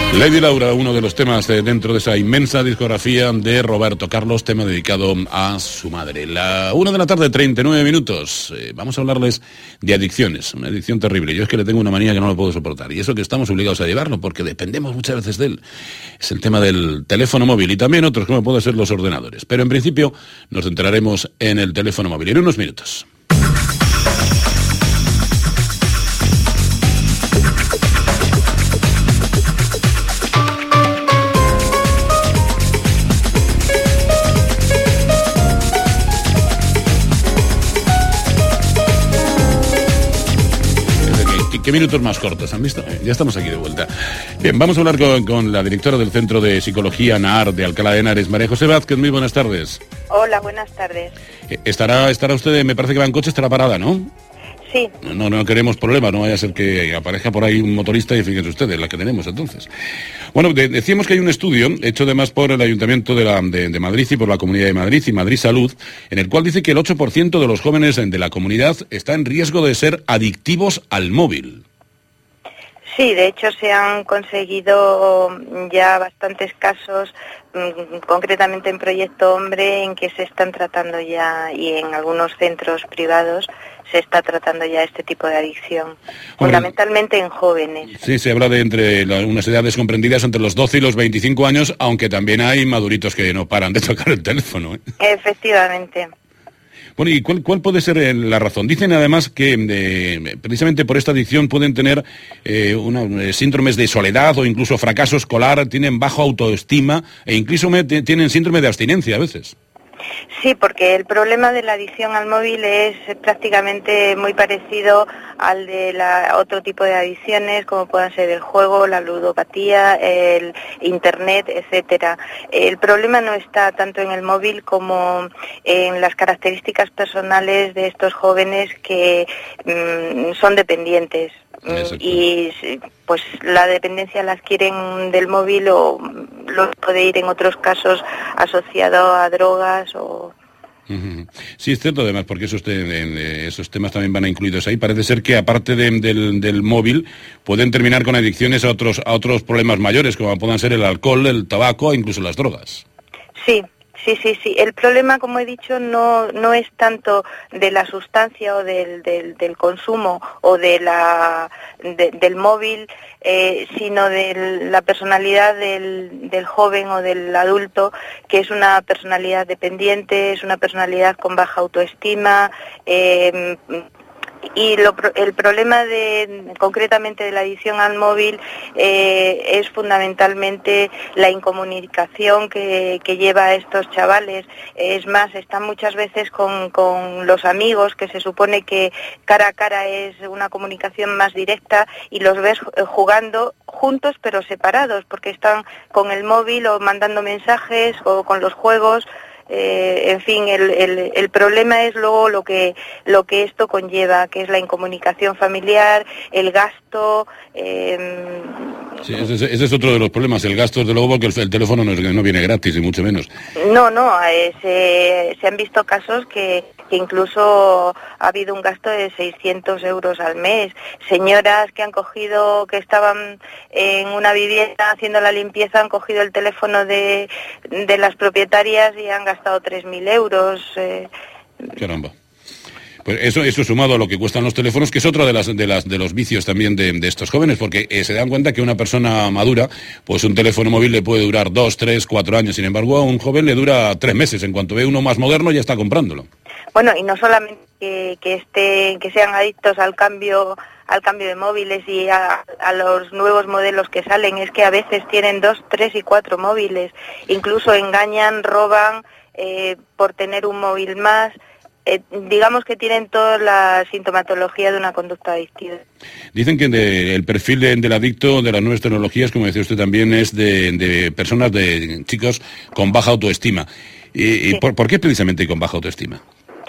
Lady Laura, uno de los temas dentro de esa inmensa discografía de Roberto Carlos, tema dedicado a su madre. 1:39 p.m. Vamos a hablarles de adicciones, una adicción terrible. Yo es que le tengo una manía que no lo puedo soportar, y eso que estamos obligados a llevarlo, porque dependemos muchas veces de él. Es el tema del teléfono móvil, y también otros como pueden ser los ordenadores. Pero en principio nos centraremos en el teléfono móvil en unos minutos. ¿Qué minutos más cortos han visto? Ya estamos aquí de vuelta. Bien, vamos a hablar con la directora del Centro de Psicología NAAR de Alcalá de Henares, María José Vázquez. Muy buenas tardes. Hola, buenas tardes. Estará usted, me parece que va en coche, estará parada, ¿no? Sí. No queremos problemas, no vaya a ser que aparezca por ahí un motorista y fíjense ustedes, la que tenemos entonces. Bueno, decíamos que hay un estudio hecho además por el Ayuntamiento de Madrid y por la Comunidad de Madrid y Madrid Salud, en el cual dice que el 8% de los jóvenes de la comunidad está en riesgo de ser adictivos al móvil. Sí, de hecho se han conseguido ya bastantes casos, concretamente en Proyecto Hombre, en que se están tratando ya, y en algunos centros privados se está tratando ya este tipo de adicción, fundamentalmente en jóvenes. Sí, se habla de entre unas edades comprendidas entre los 12 y los 25 años, aunque también hay maduritos que no paran de tocar el teléfono, ¿eh? Efectivamente. Bueno, ¿y cuál puede ser la razón? Dicen además que precisamente por esta adicción pueden tener síndromes de soledad o incluso fracaso escolar, tienen baja autoestima e incluso tienen síndrome de abstinencia a veces. Sí, porque el problema de la adicción al móvil es prácticamente muy parecido al de otro tipo de adicciones, como puedan ser el juego, la ludopatía, el internet, etcétera. El problema no está tanto en el móvil como en las características personales de estos jóvenes que son dependientes. Exacto. Y pues la dependencia la adquieren del móvil o lo puede ir en otros casos asociado a drogas o... Sí, es cierto además, porque esos temas también van incluidos ahí. Parece ser que aparte del móvil pueden terminar con adicciones a otros problemas mayores, como puedan ser el alcohol, el tabaco e incluso las drogas. Sí. Sí. El problema, como he dicho, no es tanto de la sustancia o del consumo o del móvil, sino de la personalidad del joven o del adulto, que es una personalidad dependiente, es una personalidad con baja autoestima, y el problema concretamente de la adicción al móvil es fundamentalmente la incomunicación que lleva a estos chavales. Es más, están muchas veces con los amigos, que se supone que cara a cara es una comunicación más directa, y los ves jugando juntos pero separados, porque están con el móvil o mandando mensajes o con los juegos. En fin, el problema es luego lo que esto conlleva, que es la incomunicación familiar, el gasto. Sí, ese es otro de los problemas, el gasto, desde luego, porque el teléfono no viene gratis, y mucho menos. No, se han visto casos que incluso ha habido un gasto de 600 euros al mes. Señoras que estaban en una vivienda haciendo la limpieza, han cogido el teléfono de las propietarias y han gastado 3.000 euros. Caramba. Pues eso sumado a lo que cuestan los teléfonos, que es otro de los vicios también de estos jóvenes, porque se dan cuenta que una persona madura, pues un teléfono móvil le puede durar 2, 3, 4 años. Sin embargo, a un joven le dura 3 meses. En cuanto ve uno más moderno, ya está comprándolo. Bueno, y no solamente que sean adictos al cambio de móviles y a los nuevos modelos que salen, es que a veces tienen 2, 3 y 4 móviles. Incluso engañan, roban por tener un móvil más. Digamos que tienen toda la sintomatología de una conducta adictiva. Dicen que el perfil del adicto de las nuevas tecnologías, como decía usted también, es de personas, de chicos con baja autoestima. ¿Y por qué precisamente con baja autoestima?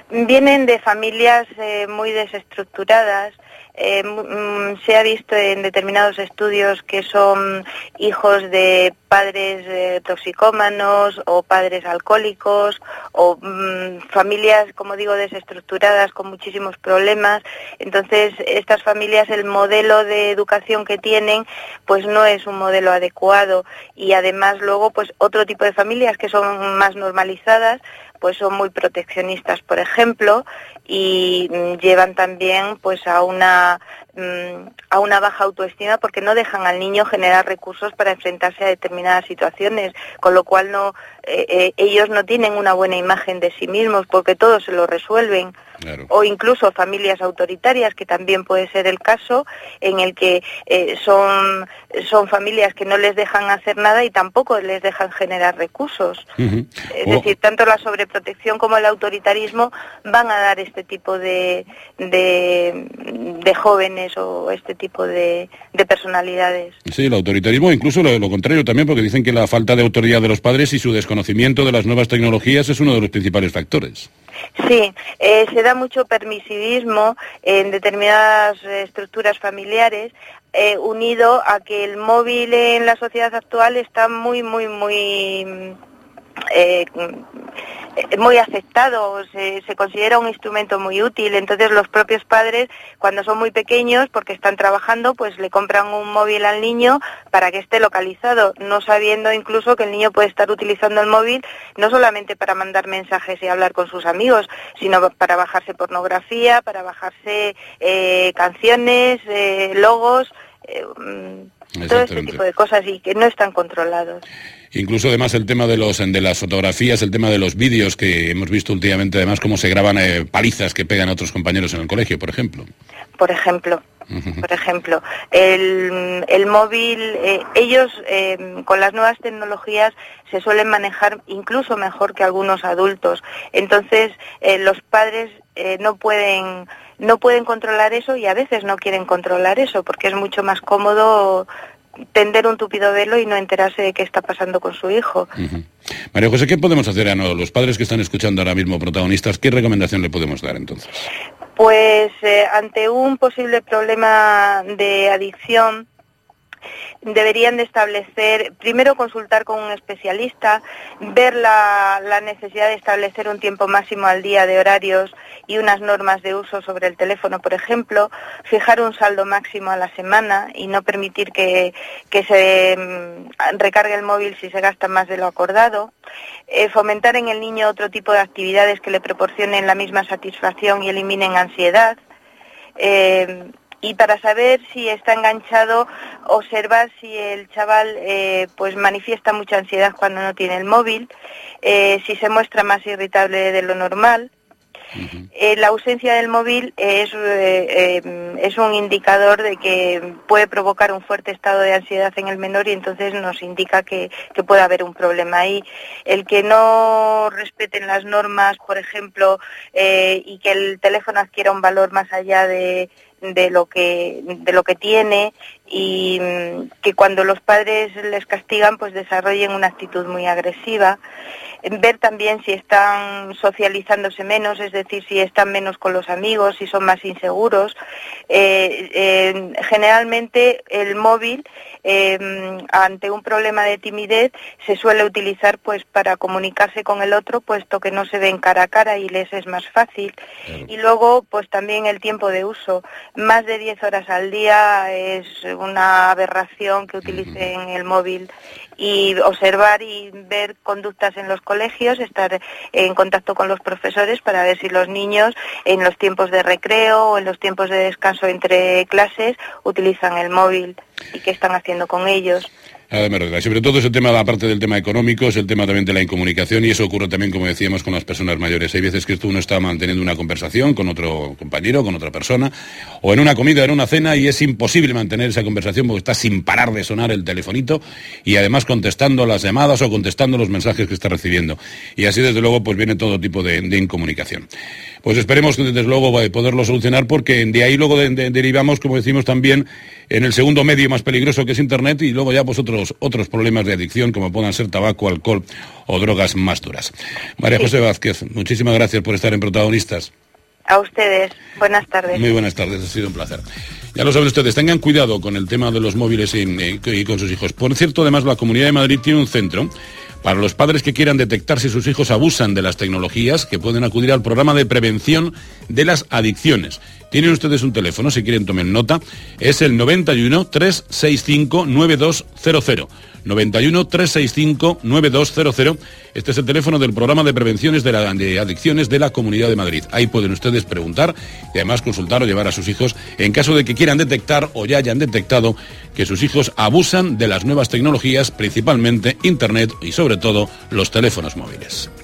Vienen de familias muy desestructuradas. Se ha visto en determinados estudios que son hijos de padres toxicómanos o padres alcohólicos o familias, como digo, desestructuradas con muchísimos problemas. Entonces, estas familias, el modelo de educación que tienen, pues no es un modelo adecuado, y además luego, pues otro tipo de familias que son más normalizadas, pues son muy proteccionistas, por ejemplo, y llevan también pues a una baja autoestima, porque no dejan al niño generar recursos para enfrentarse a determinadas situaciones, con lo cual ellos no tienen una buena imagen de sí mismos, porque todo se lo resuelven. Claro. O incluso familias autoritarias, que también puede ser el caso, en el que son familias que no les dejan hacer nada y tampoco les dejan generar recursos. Uh-huh. Es decir, tanto la sobreprotección como el autoritarismo van a dar este tipo de jóvenes o este tipo de personalidades. Sí, el autoritarismo, incluso lo contrario también, porque dicen que la falta de autoridad de los padres y su desconocimiento de las nuevas tecnologías es uno de los principales factores. Sí, se da mucho permisivismo en determinadas estructuras familiares, unido a que el móvil en la sociedad actual está muy aceptado, se considera un instrumento muy útil. Entonces los propios padres, cuando son muy pequeños, porque están trabajando, pues le compran un móvil al niño para que esté localizado, no sabiendo incluso que el niño puede estar utilizando el móvil no solamente para mandar mensajes y hablar con sus amigos, sino para bajarse pornografía, para bajarse canciones, logos, todo este tipo de cosas, y que no están controlados. Incluso además el tema de las fotografías, el tema de los vídeos, que hemos visto últimamente además cómo se graban palizas que pegan a otros compañeros en el colegio, por ejemplo. Por ejemplo, el móvil, ellos con las nuevas tecnologías se suelen manejar incluso mejor que algunos adultos. Entonces los padres no pueden controlar eso, y a veces no quieren controlar eso, porque es mucho más cómodo tender un tupido velo y no enterarse de qué está pasando con su hijo. Uh-huh. María José, ¿qué podemos hacer a los padres que están escuchando ahora mismo, protagonistas? ¿Qué recomendación le podemos dar entonces? Pues ante un posible problema de adicción, deberían de establecer, primero consultar con un especialista, ver la necesidad de establecer un tiempo máximo al día de horarios y unas normas de uso sobre el teléfono, por ejemplo, fijar un saldo máximo a la semana y no permitir que se recargue el móvil si se gasta más de lo acordado, fomentar en el niño otro tipo de actividades que le proporcionen la misma satisfacción y eliminen ansiedad, y para saber si está enganchado, observar si el chaval pues manifiesta mucha ansiedad cuando no tiene el móvil, si se muestra más irritable de lo normal. Uh-huh. La ausencia del móvil es un indicador de que puede provocar un fuerte estado de ansiedad en el menor, y entonces nos indica que puede haber un problema ahí. El que no respeten las normas, por ejemplo, y que el teléfono adquiera un valor más allá de lo que tiene, y que cuando los padres les castigan pues desarrollen una actitud muy agresiva. Ver también si están socializándose menos, es decir, si están menos con los amigos, si son más inseguros. Generalmente el móvil, ante un problema de timidez, se suele utilizar pues para comunicarse con el otro, puesto que no se ven cara a cara y les es más fácil. Claro. Y luego pues también el tiempo de uso. Más de 10 horas al día es una aberración que utilicen el móvil. Y observar y ver conductas en los colegios, estar en contacto con los profesores para ver si los niños en los tiempos de recreo o en los tiempos de descanso entre clases utilizan el móvil y qué están haciendo con ellos. Sobre todo es el tema, aparte del tema económico, es el tema también de la incomunicación, y eso ocurre también, como decíamos, con las personas mayores. Hay veces que uno está manteniendo una conversación con otro compañero, con otra persona, o en una comida, en una cena, y es imposible mantener esa conversación porque está sin parar de sonar el telefonito, y además contestando las llamadas o contestando los mensajes que está recibiendo. Y así, desde luego, pues viene todo tipo de incomunicación. Pues esperemos que, desde luego, poderlo solucionar, porque de ahí luego derivamos, como decimos también, en el segundo medio más peligroso, que es Internet, y luego ya pues otros otros problemas de adicción como puedan ser tabaco, alcohol o drogas más duras. María José Vázquez, muchísimas gracias por estar en Protagonistas. A ustedes, buenas tardes. Muy buenas tardes, ha sido un placer. Ya lo saben ustedes, tengan cuidado con el tema de los móviles y con sus hijos. Por cierto, además, la Comunidad de Madrid tiene un centro para los padres que quieran detectar si sus hijos abusan de las tecnologías, que pueden acudir al programa de prevención de las adicciones. Tienen ustedes un teléfono, si quieren tomen nota, es el 91 365 9200. 91 365 9200. Este es el teléfono del programa de prevenciones de adicciones de la Comunidad de Madrid. Ahí pueden ustedes preguntar y además consultar o llevar a sus hijos en caso de que quieran detectar o ya hayan detectado que sus hijos abusan de las nuevas tecnologías, principalmente Internet y sobre todo los teléfonos móviles.